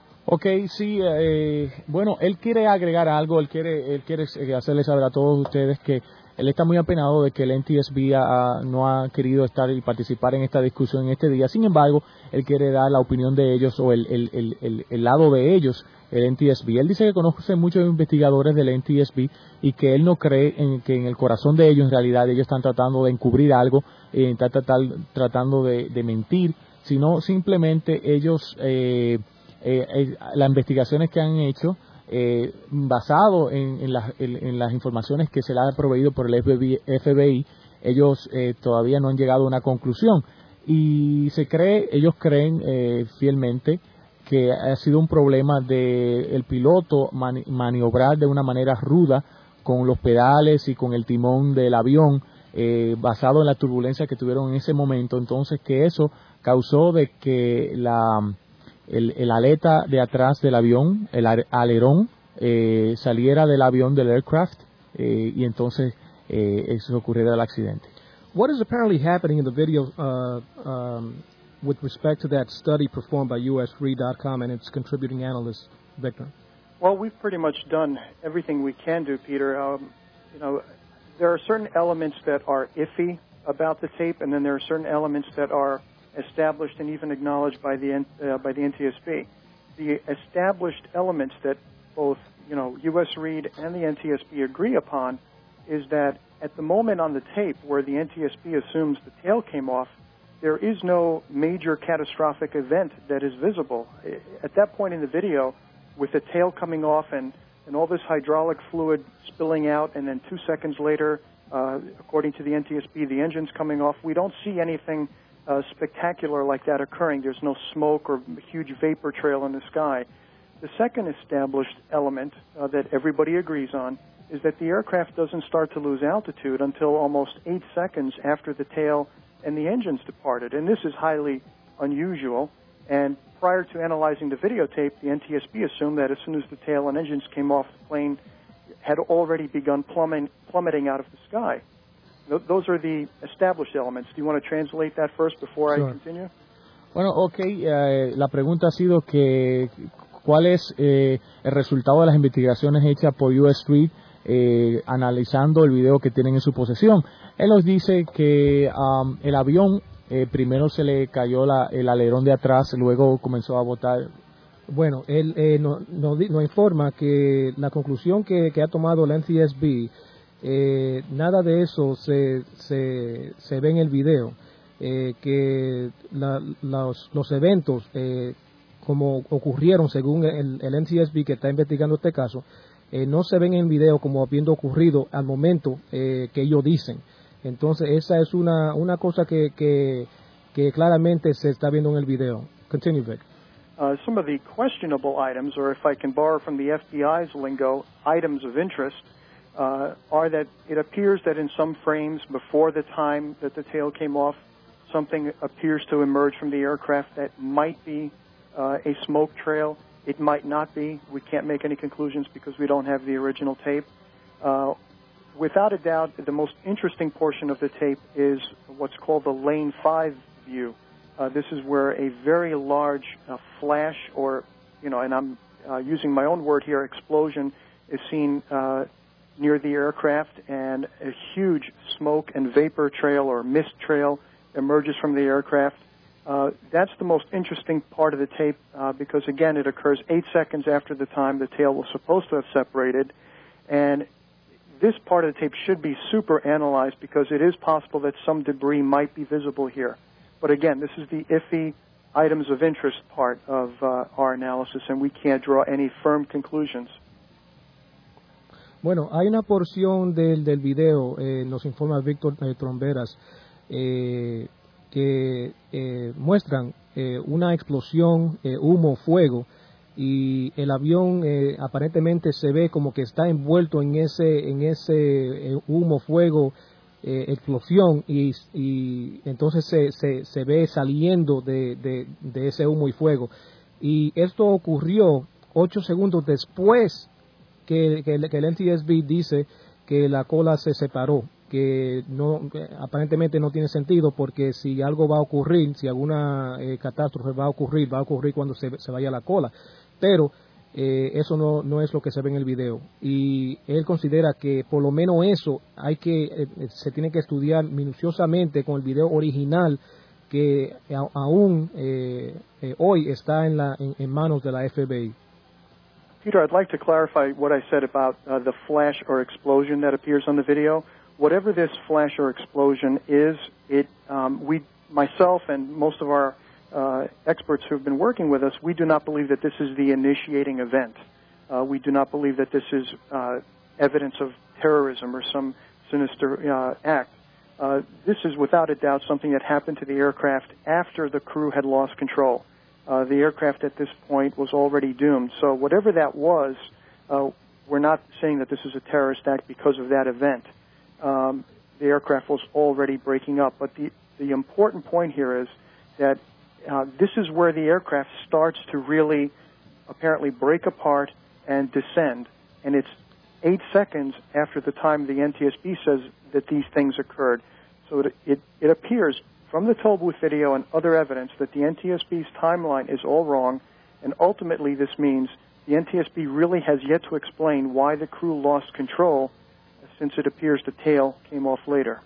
C: Ok, sí, eh, bueno, él quiere agregar algo, él quiere, él quiere hacerle saber a todos ustedes que él está muy apenado de que el N T S B ha, no ha querido estar y participar en esta discusión en este día. Sin embargo, él quiere dar la opinión de ellos o el, el, el, el, el lado de ellos, el N T S B. Él dice que conoce muchos investigadores del N T S B y que él no cree en que en el corazón de ellos, en realidad, ellos están tratando de encubrir algo, eh, están tratando de, de mentir, sino simplemente ellos, eh, eh, eh, las investigaciones que han hecho, eh, basado en, en, las, en, en las informaciones que se le ha proveído por el F B I, ellos eh, todavía no han llegado a una conclusión. Y se cree, ellos creen eh, fielmente que ha sido un problema de el piloto mani maniobrar de una manera ruda con los pedales y con el timón del avión, eh, basado en la turbulencia que tuvieron en ese momento. Entonces, que eso causó de que la el, el aleta de atrás del avión, el alerón, eh, saliera del avión del aircraft eh, y entonces eh, eso ocurriera el accidente.
A: What is apparently happening in the video uh, um, with respect to that study performed by U S read dot com and its contributing analyst, Victor?
D: Well, we've pretty much done everything we can do, Peter. Um, you know, there are certain elements that are iffy about the tape, and then there are certain elements that are established and even acknowledged by the uh, by the N T S B. The established elements that both, you know, U S Read and the N T S B agree upon is that at the moment on the tape where the N T S B assumes the tail came off, there is no major catastrophic event that is visible. At that point in the video, with the tail coming off and, and all this hydraulic fluid spilling out, and then two seconds later, uh, according to the N T S B, the engine's coming off, we don't see anything uh, spectacular like that occurring. There's no smoke or huge vapor trail in the sky. The second established element uh, that everybody agrees on is that the aircraft doesn't start to lose altitude until almost eight seconds after the tail and the engines departed. And this is highly unusual. And prior to analyzing the videotape, the N T S B assumed that as soon as the tail and engines came off the plane, had already begun plummeting, plummeting out of the sky. Th those are the established elements. Do you want to translate that first before sure. I continue?
C: Bueno, ok. Uh, la pregunta ha sido que cuál es eh, el resultado de las investigaciones hechas por U S Read eh, analizando el video que tienen en su posesión. Él nos dice que um, el avión eh, primero se le cayó la, el alerón de atrás, luego comenzó a botar.
A: Bueno, él eh, nos no, no informa que la conclusión que, que ha tomado la N T S B, eh, nada de eso se, se, se ve en el video, eh, que la, los, los eventos eh, como ocurrieron según el, el N T S B que está investigando este caso, eh, no se ven en el video como habiendo ocurrido al momento eh, que ellos dicen. Entonces esa es una, una cosa que, que, que claramente se está viendo en el video. Continue, Vic.
D: Uh, some of the questionable items, or if I can borrow from the F B I's lingo, items of interest, uh, are that it appears that in some frames before the time that the tail came off, something appears to emerge from the aircraft that might be uh, a smoke trail. It might not be. We can't make any conclusions because we don't have the original tape. Uh, without a doubt, the most interesting portion of the tape is what's called the lane five view. Uh, this is where a very large uh, flash, or, you know, and I'm uh, using my own word here, explosion, is seen uh, near the aircraft, and a huge smoke and vapor trail or mist trail emerges from the aircraft. Uh, that's the most interesting part of the tape uh, because, again, it occurs eight seconds after the time the tail was supposed to have separated. And this part of the tape should be super analyzed because it is possible that some debris might be visible here. But, again, this is the iffy items of interest part of uh, our analysis, and we can't draw any firm conclusions.
A: Bueno, hay una porción del, del video, eh, nos informa Víctor eh, Tromberas, eh, que eh, muestran eh, una explosión, eh, humo, fuego, y el avión eh, aparentemente se ve como que está envuelto en ese en ese eh, humo, fuego, eh, explosión, y, y entonces se, se, se ve saliendo de, de, de ese humo y fuego. Y esto ocurrió ocho segundos después que, que, que el N T S B dice que la cola se separó, que no que aparentemente no tiene sentido, porque si algo va a ocurrir, si alguna eh, catástrofe va a ocurrir, va a ocurrir cuando se, se vaya la cola, pero eh, eso no, no es lo que se ve en el video, y él considera que por lo menos eso hay que eh, se tiene que estudiar minuciosamente con el video original que a, aún eh, eh, hoy está en, la, en, en manos de la F B I.
D: Peter, I'd like to clarify what I said about uh, the flash or explosion that appears on the video. Whatever this flash or explosion is, it um, we, myself and most of our uh, experts who have been working with us, we do not believe that this is the initiating event. Uh, we do not believe that this is uh, evidence of terrorism or some sinister uh, act. Uh, this is without a doubt something that happened to the aircraft after the crew had lost control. Uh, the aircraft at this point was already doomed. So whatever that was, uh, we're not saying that this is a terrorist act because of that event. Um, the aircraft was already breaking up. But the, the important point here is that uh, this is where the aircraft starts to really apparently break apart and descend. And it's eight seconds after the time the N T S B says that these things occurred. So it, it, it appears from the toll booth video and other evidence that the N T S B's timeline is all wrong, and ultimately this means the N T S B really has yet to explain why the crew lost control, since it appears the tail came off later.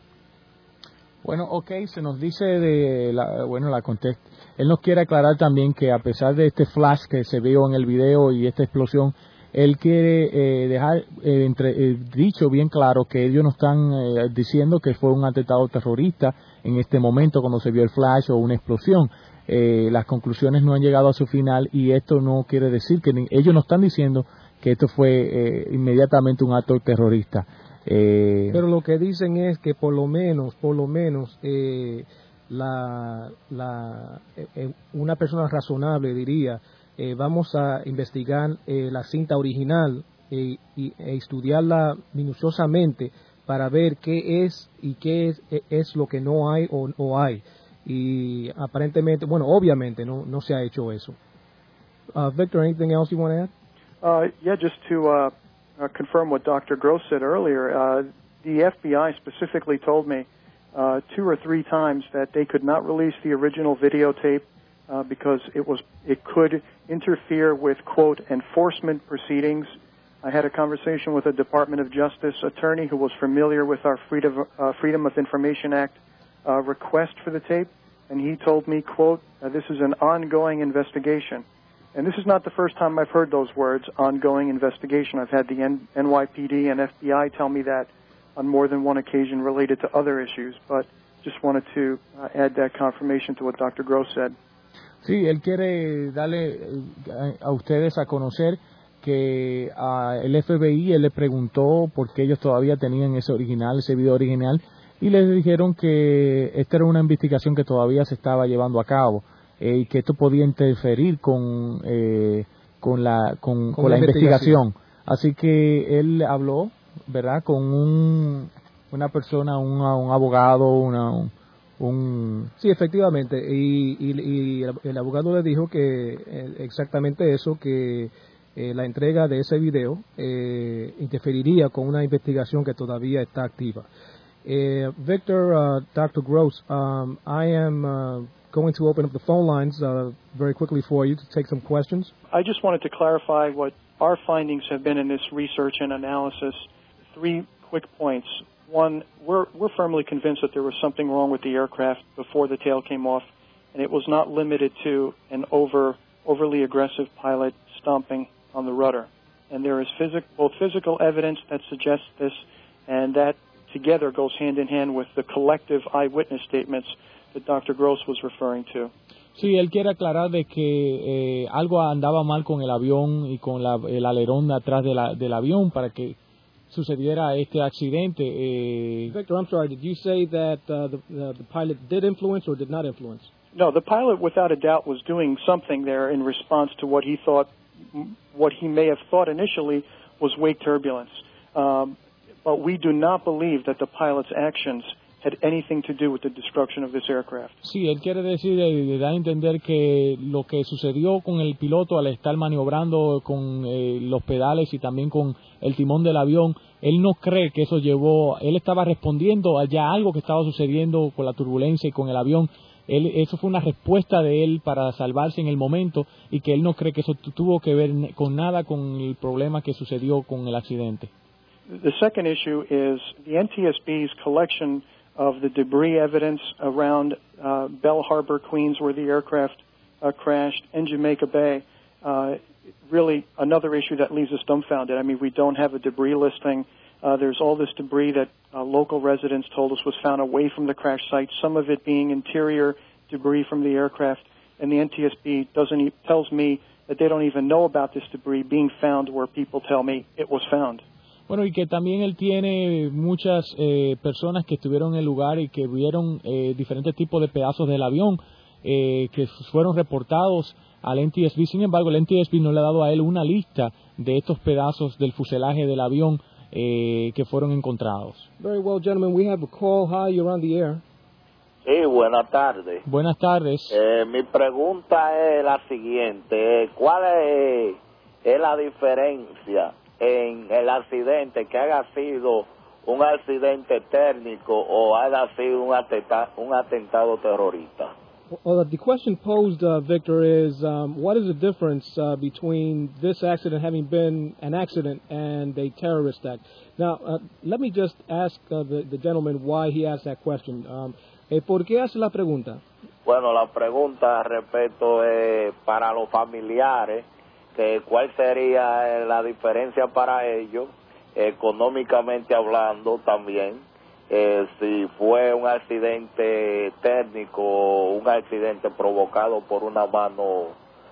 C: Bueno, ok, se nos dice de la, bueno, la contest. Él nos quiere aclarar también que a pesar de este flash que se vio en el video y esta explosión, él quiere eh, dejar eh, entre, eh, dicho bien claro que ellos no están eh, diciendo que fue un atentado terrorista en este momento cuando se vio el flash o una explosión. Eh, las conclusiones no han llegado a su final, y esto no quiere decir que ni, ellos no están diciendo que esto fue eh, inmediatamente un acto terrorista. Eh,
A: Pero lo que dicen es que por lo menos, por lo menos, eh, la, la, eh, una persona razonable diría, eh, vamos a investigar eh, la cinta original eh, y e estudiarla minuciosamente para ver qué es y qué es, es lo que no hay o, o hay. Y aparentemente, bueno, obviamente no, no se ha hecho eso. Uh, Victor, anything else you want to add?
D: Uh, yeah, just to uh, uh, confirm what Doctor Gross said earlier, uh, the F B I specifically told me uh, two or three times that they could not release the original videotape uh, because it was it could interfere with, quote, enforcement proceedings. I had a conversation with a Department of Justice attorney who was familiar with our Freedom, uh, Freedom of Information Act uh, request for the tape, and he told me, quote, uh, this is an ongoing investigation. And this is not the first time I've heard those words, ongoing investigation. I've had the N- N Y P D and F B I tell me that on more than one occasion related to other issues, but just wanted to uh, add that confirmation to what Doctor Gross said.
C: Sí, él quiere darle a ustedes a conocer que a el F B I él le preguntó por qué ellos todavía tenían ese original, ese video original, y les dijeron que esta era una investigación que todavía se estaba llevando a cabo eh, y que esto podía interferir con eh, con la con, con, con la investigación. investigación. Así que él habló, ¿verdad?, con un una persona, un, un abogado, una, un, un...
A: Sí, efectivamente, y, y, y el, el abogado le dijo que eh, exactamente eso, que eh, la entrega de ese video eh, interferiría con una investigación que todavía está activa. Uh, Victor, uh, Doctor Gross, um, I am uh, going to open up the phone lines uh, very quickly for you to take some questions.
D: I just wanted to clarify what our findings have been in this research and analysis. Three quick points. One, we're, we're firmly convinced that there was something wrong with the aircraft before the tail came off, and it was not limited to an over, overly aggressive pilot stomping on the rudder. And there is physic, both physical evidence that suggests this, and that together goes hand in hand with the collective eyewitness statements that Doctor Gross was referring to.
C: Sí, él quiere aclarar de que eh, algo andaba mal con el avión y con la, el alerón de atrás de la, del avión para que sucediera este accidente. Eh.
A: Victor, I'm sorry, did you say that uh, the, uh, the pilot did influence or did not influence?
D: No, the pilot without a doubt was doing something there in response to what he thought, what he may have thought initially was wake turbulence. Um, But we do not believe that the pilot's actions had anything to do with the destruction of this aircraft.
C: Sí, él quiere decir, eh, da a entender que lo que sucedió con el piloto al estar maniobrando con eh, los pedales y también con el timón del avión, él no cree que eso llevó, él estaba respondiendo a ya algo que estaba sucediendo con la turbulencia y con el avión. Él, eso fue una respuesta de él para salvarse en el momento y que él no cree que eso tuvo que ver con nada con el problema que sucedió con el accidente.
D: The second issue is the N T S B's collection of the debris evidence around uh, Bell Harbor, Queens, where the aircraft uh, crashed, and Jamaica Bay. Uh, really another issue that leaves us dumbfounded. I mean, we don't have a debris listing. Uh, there's all this debris that uh, local residents told us was found away from the crash site, some of it being interior debris from the aircraft, and the N T S B doesn't e- tells me that they don't even know about this debris being found where people tell me it was found.
C: Bueno, y que también él tiene muchas eh, personas que estuvieron en el lugar y que vieron eh, diferentes tipos de pedazos del avión eh, que fueron reportados al N T S B. Sin embargo, el N T S B no le ha dado a él una lista de estos pedazos del fuselaje del avión eh, que fueron encontrados.
A: Very well, gentlemen, we have a call. Hi, you're on the air.
E: Sí, buenas tardes.
C: Buenas tardes.
E: Eh, mi pregunta es la siguiente. ¿Cuál es, es la diferencia en el accidente, que haya sido un accidente técnico o haya sido un, atenta, un atentado terrorista?
A: Well, the question posed, uh, Victor, is um, what is the difference uh, between this accident having been an accident and a terrorist act? Now, uh, let me just ask uh, the, the gentleman why he asked that question. Um, eh, ¿Por qué hace la pregunta?
E: Bueno, la pregunta, respeto, es para los familiares, que cuál sería la diferencia para ellos, económicamente hablando también, eh, si fue un accidente técnico o un accidente provocado por una mano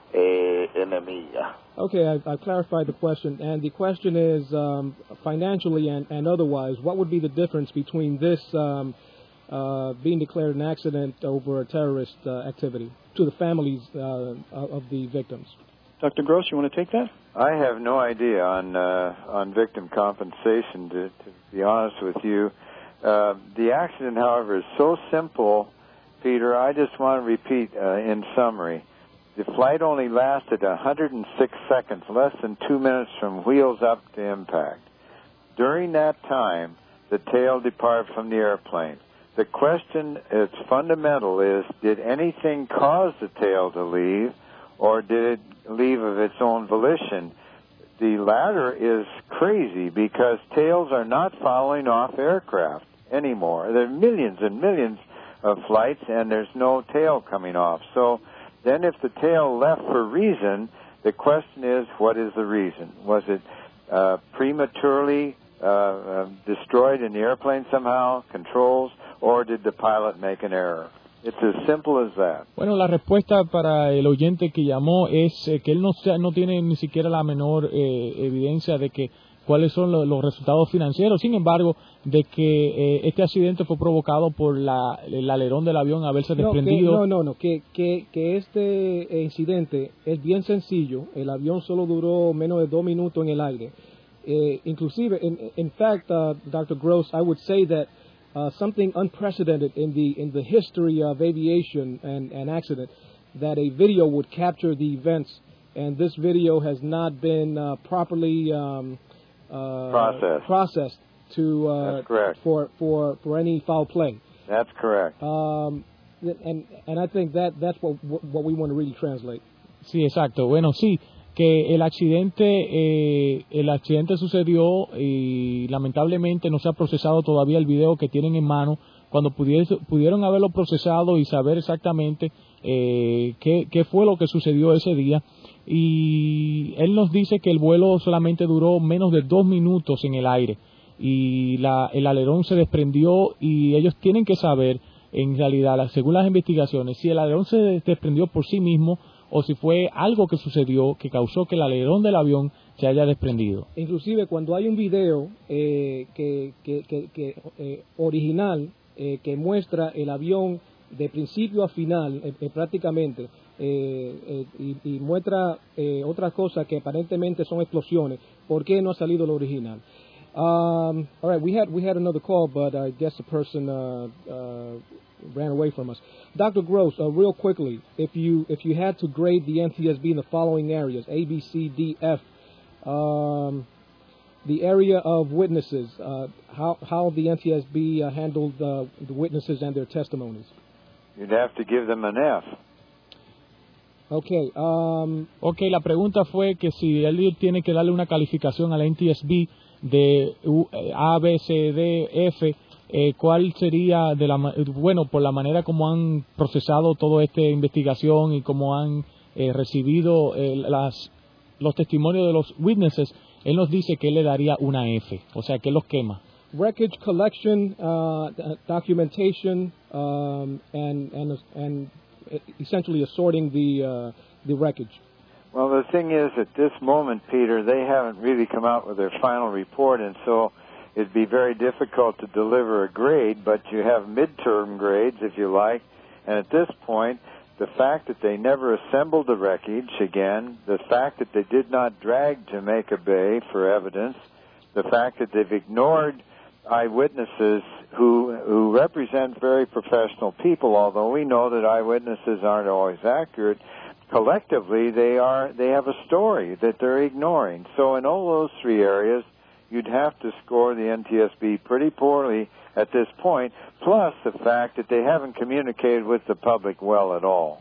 E: eh, enemiga.
A: Okay, I, I clarified the question, and the question is um, financially and, and otherwise, what would be the difference between this um, uh, being declared an accident over a terrorist uh, activity to the families uh, of the victims?
D: Doctor Gross, you want to take that?
B: I have no idea on uh, on victim compensation, to, to be honest with you. Uh, the accident, however, is so simple, Peter, I just want to repeat uh, in summary. The flight only lasted one hundred six seconds, less than two minutes from wheels up to impact. During that time, the tail departed from the airplane. The question, it's fundamental, is did anything cause the tail to leave, or did it leave of its own volition? The latter is crazy because tails are not following off aircraft anymore. There are millions and millions of flights, and there's no tail coming off. So then if the tail left for reason, the question is, what is the reason? Was it uh, prematurely uh, uh, destroyed in the airplane somehow, controls, or did the pilot make an error? It's as simple as that.
C: Bueno, la respuesta para el oyente que llamó es eh, que él no, no tiene ni siquiera la menor eh, evidencia de que cuáles son los, los resultados financieros. Sin embargo, de que eh, este accidente fue provocado por la, el alerón del avión haberse desprendido.
A: No, que, no, no, no, que, que, que este incidente es bien sencillo. El avión solo duró menos de dos minutos en el aire. Eh, inclusive, in, in fact, uh, Doctor Gross, I would say that uh, something unprecedented in the in the history of aviation and, and accident, that a video would capture the events, and this video has not been uh, properly um, uh,
B: processed.
A: processed to uh,
B: That's correct.
A: for for for any foul play.
B: That's correct.
A: Um, and and I think that that's what what we want to really translate.
C: Sí, exacto. Bueno, sí, que el accidente eh, el accidente sucedió y lamentablemente no se ha procesado todavía el video que tienen en mano. Cuando pudiese, pudieron haberlo procesado y saber exactamente eh, qué, qué fue lo que sucedió ese día. Y él nos dice que el vuelo solamente duró menos de dos minutos en el aire y la, el alerón se desprendió, y ellos tienen que saber en realidad, según las investigaciones, si el alerón se desprendió por sí mismo o si fue algo que sucedió que causó que el alerón del avión se haya desprendido.
A: Inclusive cuando hay un video eh, que, que, que, que eh, original eh, que muestra el avión de principio a final eh, eh, prácticamente eh, eh, y, y muestra eh, otras cosas que aparentemente son explosiones, ¿por qué no ha salido el original? Um, all right, we had we had another call, but I guess the person uh, uh, ran away from us. Doctor Gross, uh, real quickly, if you if you had to grade the N T S B in the following areas, A, B, C, D, F, um, the area of witnesses, uh, how how the N T S B uh, handled uh, the witnesses and their testimonies.
B: You'd have to give them an F.
A: Okay. Um,
C: okay, la pregunta fue que si él tiene que darle una calificación al N T S B de A, B, C, D, F, eh, ¿cuál sería, de la bueno, por la manera como han procesado toda esta investigación y cómo han eh, recibido eh, las, los testimonios de los witnesses? Él nos dice que él le daría una F, o sea, que él los quema.
A: Wreckage collection, uh, documentation, um, and, and, and essentially assorting the, uh, the wreckage.
B: Well, the thing is, at this moment, Peter, they haven't really come out with their final report, and so it'd be very difficult to deliver a grade, but you have midterm grades, if you like, and at this point, the fact that they never assembled the wreckage, again, the fact that they did not drag Jamaica Bay for evidence, the fact that they've ignored eyewitnesses who who represent very professional people, although we know that eyewitnesses aren't always accurate, collectively they are they have a story that they're ignoring. So in all those three areas, you'd have to score the N T S B pretty poorly at this point, plus the fact that they haven't communicated with the public well at all.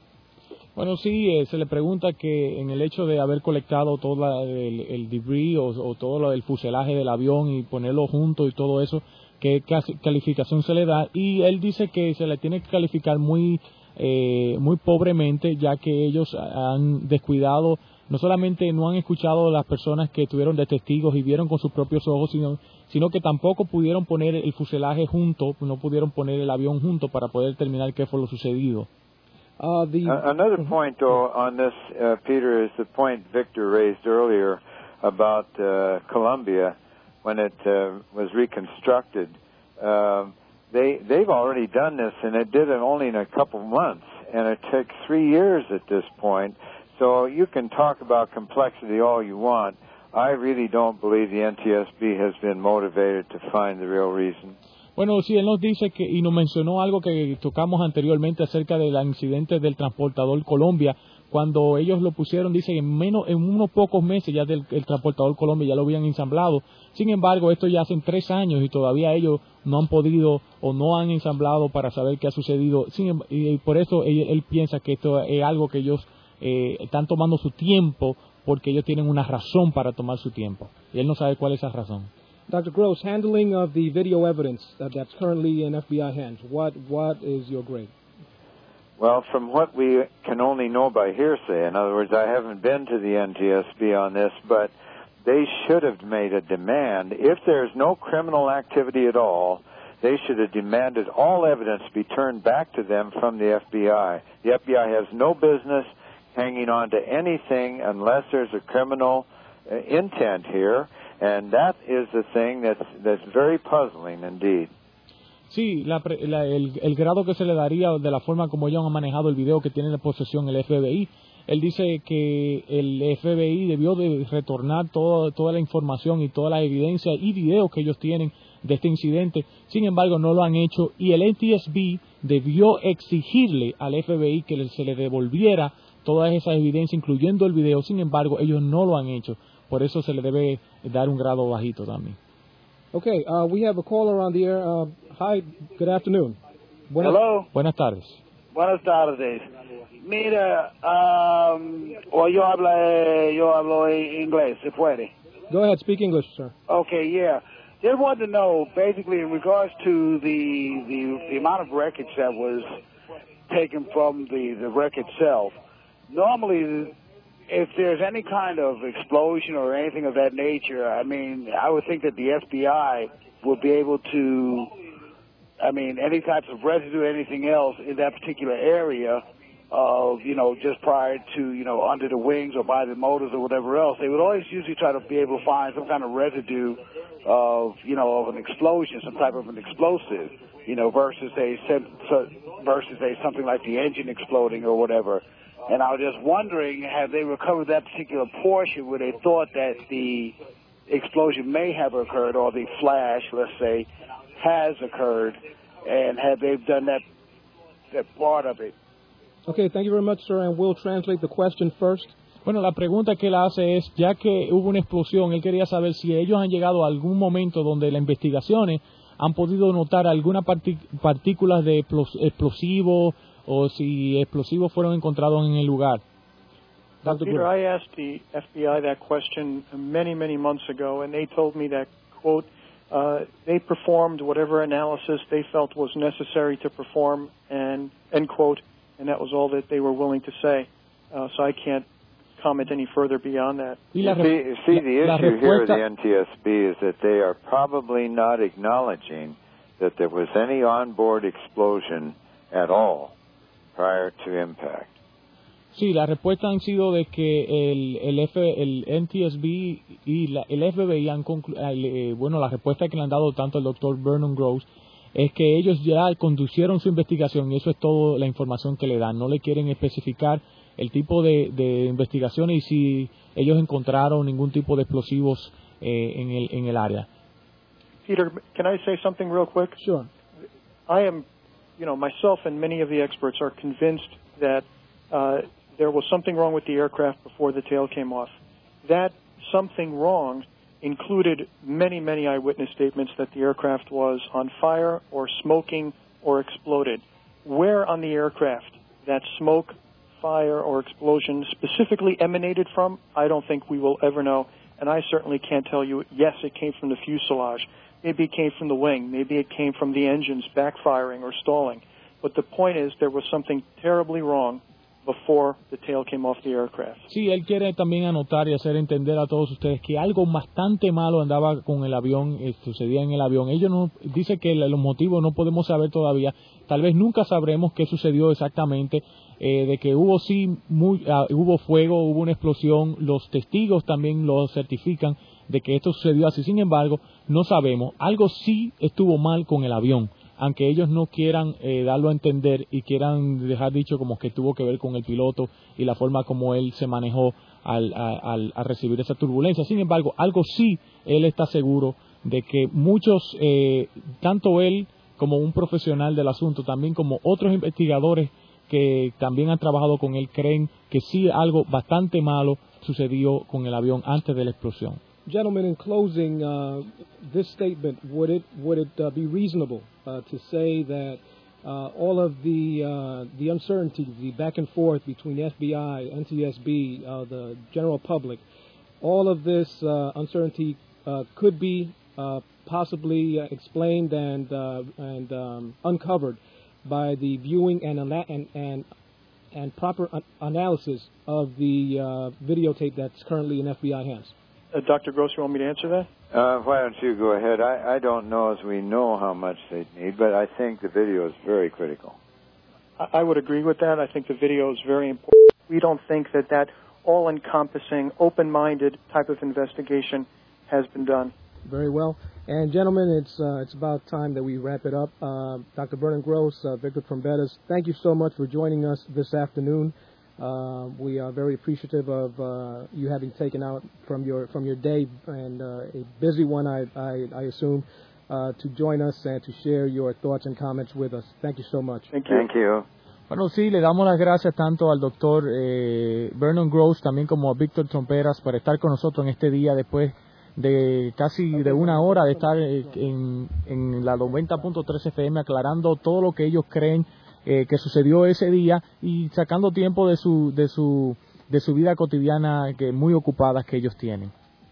C: Bueno, sí, eh, se le pregunta que en el hecho de haber colectado todo el, el debris o, o todo lo, el fuselaje del avión y ponerlo junto y todo eso, ¿qué calificación se le da? Y él dice que se le tiene que calificar muy eh, muy pobremente, ya que ellos han descuidado, no solamente no han escuchado a las personas que estuvieron de testigos y vieron con sus propios ojos, sino, sino que tampoco pudieron poner el fuselaje junto, no pudieron poner el avión junto para poder determinar qué fue lo sucedido.
B: Uh, the, uh, another point, though, on this, uh, Peter, is the point Victor raised earlier about uh, Columbia when it uh, was reconstructed. Uh, they, they've already done this, and it did it only in a couple months, and it took three years at this point. So you can talk about complexity all you want. I really don't believe the N T S B has been motivated to find the real reason.
C: Bueno, sí, él nos dice que, y nos mencionó algo que tocamos anteriormente acerca del incidente del transportador Colombia, cuando ellos lo pusieron, dice, en menos, en unos pocos meses ya del el transportador Colombia ya lo habían ensamblado. Sin embargo, esto ya hace tres años y todavía ellos no han podido o no han ensamblado para saber qué ha sucedido. Sin, y por eso él, él piensa que esto es algo que ellos eh, están tomando su tiempo, porque ellos tienen una razón para tomar su tiempo. Y él no sabe cuál es esa razón.
A: Doctor Gross, handling of the video evidence that, that's currently in F B I hands, what what is your grade?
B: Well, from what we can only know by hearsay, in other words, I haven't been to the N T S B on this, but they should have made a demand. If there's no criminal activity at all, they should have demanded all evidence be turned back to them from the F B I. The F B I has no business hanging on to anything unless there's a criminal uh, intent here. And that is the thing that's, that's very puzzling indeed.
C: Sí, la, la, el, el grado que se le daría de la forma como ellos han manejado el video que tiene en posesión el F B I. Él dice que el F B I debió de retornar todo, toda la información y toda la evidencia y videos que ellos tienen de este incidente. Sin embargo, no lo han hecho y el N T S B debió exigirle al F B I que se le devolviera todas esas evidencias, incluyendo el video. Sin embargo, ellos no lo han hecho. Por eso se le debe dar un grado bajito también.
A: Okay, uh, we have a caller on the air. Uh, hi, good afternoon.
F: Buenas, Hello.
C: Buenas tardes.
F: Buenas tardes. Mira, um, o yo hablo, yo hablo inglés, ¿se puede?
A: Go ahead, speak English, sir.
F: Okay, yeah. Just wanted to know, basically, in regards to the the, the amount of wreckage that was taken from the, the wreck itself. Normally, if there's any kind of explosion or anything of that nature, I mean, I would think that the F B I would be able to, I mean, any types of residue, anything else in that particular area of, you know, just prior to, you know, under the wings or by the motors or whatever else, they would always usually try to be able to find some kind of residue of, you know, of an explosion, some type of an explosive, you know, versus a, versus a something like the engine exploding or whatever. And I was just wondering, have they recovered that particular portion where they thought that the explosion may have occurred, or the flash, let's say, has occurred, and have they done that, that part of it?
A: Okay, thank you very much, sir, and we'll translate the question first.
C: Bueno, la pregunta que él hace es, ya que hubo una explosión, él quería saber si ellos han llegado a algún momento donde las investigaciones han podido notar algunas partic- partículas de explosivos o si explosivos fueron encontrados en el lugar.
D: Doctor Peter, I asked the F B I that question many, many months ago, and they told me that, quote, uh, they performed whatever analysis they felt was necessary to perform, and, end quote, and that was all that they were willing to say. Uh, so I can't comment any further beyond that.
B: See, see, the issue here with the N T S B is that they are probably not acknowledging that there was any onboard explosion at all prior to impact.
C: Sí, la respuesta han sido de que el, el, F, el N T S B y la, el F B I han concluido, eh, bueno, la respuesta que le han dado tanto el doctor Vernon Gross es que ellos ya conducieron su investigación y eso es toda la información que le dan. No le quieren especificar el tipo de, de investigaciones y si ellos encontraron ningún tipo de explosivos eh, en, el, en el área.
D: Peter, can I say something real quick?
A: Sure.
D: I am, you know, myself and many of the experts are convinced that uh, there was something wrong with the aircraft before the tail came off. That something wrong included many, many eyewitness statements that the aircraft was on fire or smoking or exploded. Where on the aircraft that smoke, fire, or explosion specifically emanated from, I don't think we will ever know, and I certainly can't tell you, yes, it came from the fuselage. Maybe it came from the wing. Maybe it came from the engines backfiring or stalling. But the point is there was something terribly wrong before the tail came off the aircraft.
C: Sí, él quiere también anotar y hacer entender a todos ustedes que algo bastante malo andaba con el avión, eh, sucedía en el avión. Ellos no, dice que los motivos no podemos saber todavía. Tal vez nunca sabremos qué sucedió exactamente, eh, de que hubo sí, muy, uh, hubo fuego, hubo una explosión. Los testigos también lo certifican de que esto sucedió así. Sin embargo, no sabemos. Algo sí estuvo mal con el avión, aunque ellos no quieran eh, darlo a entender y quieran dejar dicho como que tuvo que ver con el piloto y la forma como él se manejó al, al, al recibir esa turbulencia. Sin embargo, algo sí, él está seguro de que muchos, eh, tanto él como un profesional del asunto, también como otros investigadores que también han trabajado con él, creen que sí algo bastante malo sucedió con el avión antes de la explosión.
A: Gentlemen, in closing, uh, this statement, would it would it uh, be reasonable uh, to say that uh, all of the uh, the uncertainty, the back and forth between the F B I, N T S B, uh, the general public, all of this uh, uncertainty uh, could be uh, possibly uh, explained and uh, and um, uncovered by the viewing and and and, and proper un- analysis of the uh, videotape that's currently in F B I hands?
D: Uh, Doctor Gross, you want me to answer that?
B: Uh, why don't you go ahead? I, I don't know as we know how much they need, but I think the video is very critical.
D: I, I would agree with that. I think the video is very important. We don't think that that all-encompassing, open-minded type of investigation has been done.
A: Very well. And, gentlemen, it's uh, it's about time that we wrap it up. Uh, Doctor Vernon Gross, uh, Victor Trombetas, thank you so much for joining us this afternoon. Uh, we are very appreciative of uh, you having taken out from your from your day and uh, a busy one, I, I, I assume, uh, to join us and to share your thoughts and comments with us. Thank you so much.
D: Thank you.
B: Thank you.
C: Bueno, sí, le damos las gracias tanto al doctor eh, Vernon Gross, también como a Víctor Tromperas, por estar con nosotros en este día después de casi de una hora de estar en, en la noventa punto tres F M aclarando todo lo que ellos creen eh, que sucedió ese día y sacando tiempo de su de su de su vida cotidiana que muy ocupadas que ellos tienen.